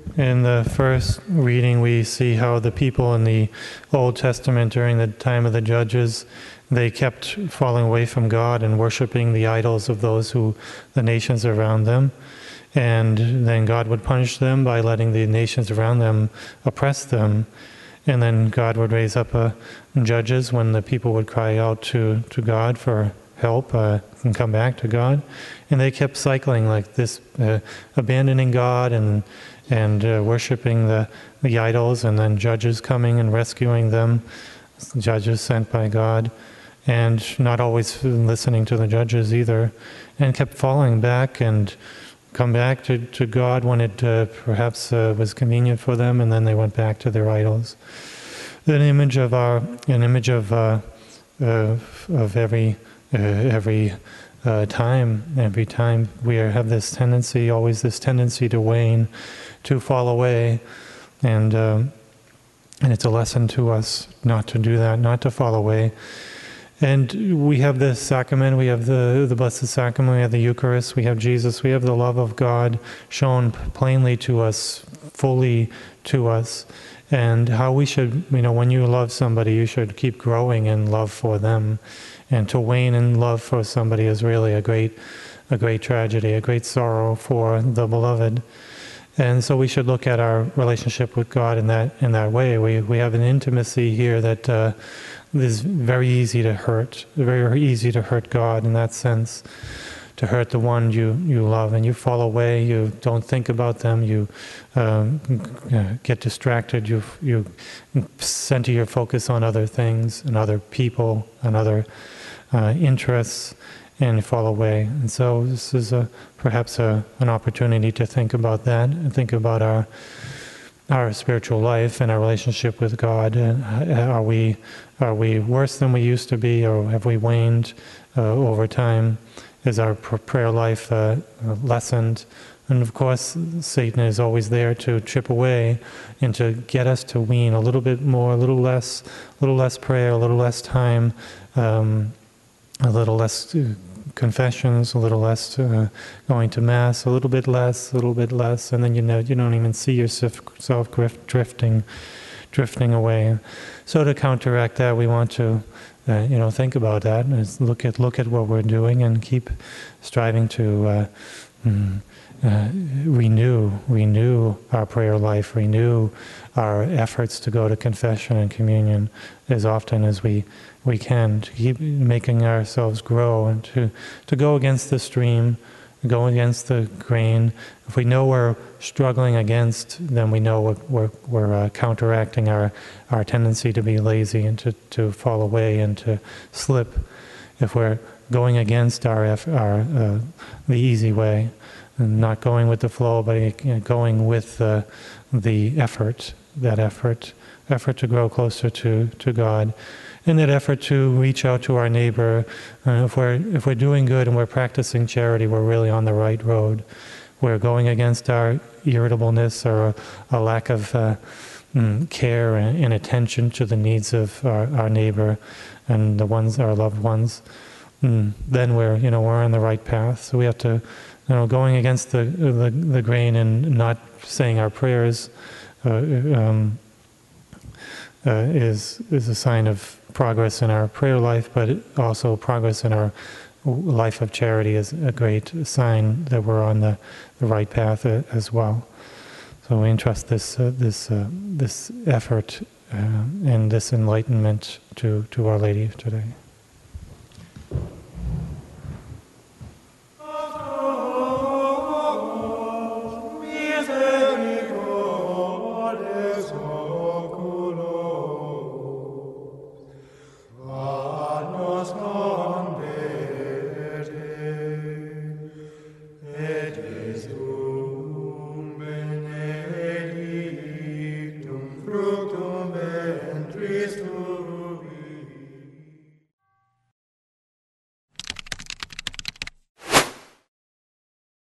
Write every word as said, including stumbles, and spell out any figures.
In the first reading, we see how the people in the Old Testament during the time of the judges, they kept falling away from God and worshiping the idols of those who, the nations around them. And then God would punish them by letting the nations around them oppress them. And then God would raise up uh, judges when the people would cry out to, to God for help uh, and come back to God. And they kept cycling like this, uh, abandoning God and and uh, worshiping the, the idols, and then judges coming and rescuing them, judges sent by God, and not always listening to the judges either, and kept falling back and come back to, to God when it uh, perhaps uh, was convenient for them, and then they went back to their idols. An image of our, an image of uh, uh, of every uh, every uh, time, every time we have this tendency, always this tendency to wane, to fall away, and um, and it's a lesson to us not to do that, not to fall away. And we have the sacrament, we have the, the Blessed Sacrament, we have the Eucharist, we have Jesus, we have the love of God shown plainly to us, fully to us, and how we should, you know, when you love somebody, you should keep growing in love for them. And to wane in love for somebody is really a great, a great tragedy, a great sorrow for the beloved. And so we should look at our relationship with God in that in that way. We we have an intimacy here that uh, is very easy to hurt, very easy to hurt God in that sense, to hurt the one you, you love, and you fall away. You don't think about them. You um, get distracted. You you center your focus on other things and other people and other uh, interests, and fall away. And so this is a, perhaps a, an opportunity to think about that, and think about our our spiritual life and our relationship with God. And are we are we worse than we used to be, or have we waned uh, over time? Is our prayer life uh, lessened? And of course, Satan is always there to chip away and to get us to wean a little bit more, a little less, a little less prayer, a little less time, um, a little less confessions, a little less uh, going to Mass, a little bit less, a little bit less, and then you know you don't even see yourself drifting, drifting away. So to counteract that, we want to, uh, you know, think about that and look at look at what we're doing and keep striving to uh, mm, uh, renew, renew our prayer life, renew our efforts to go to confession and communion as often as we. we can, to keep making ourselves grow, and to, to go against the stream, go against the grain. If we know we're struggling against, then we know we're, we're, we're uh, counteracting our, our tendency to be lazy and to, to fall away and to slip. If we're going against our, our uh, the easy way, and not going with the flow, but you know, going with uh, the effort, that effort, effort to grow closer to, to God. In that effort to reach out to our neighbor, uh, if we're if we're doing good and we're practicing charity, we're really on the right road. We're going against our irritableness or a, a lack of uh, mm, care and, and attention to the needs of our, our neighbor and the ones, our loved ones. Mm, then we're you know we're on the right path. So we have to, you know, going against the the, the grain and not saying our prayers uh, um, uh, is is a sign of progress in our prayer life, but also progress in our life of charity is a great sign that we're on the, the right path as well. So we entrust this uh, this uh, this effort uh, and this enlightenment to to Our Lady today.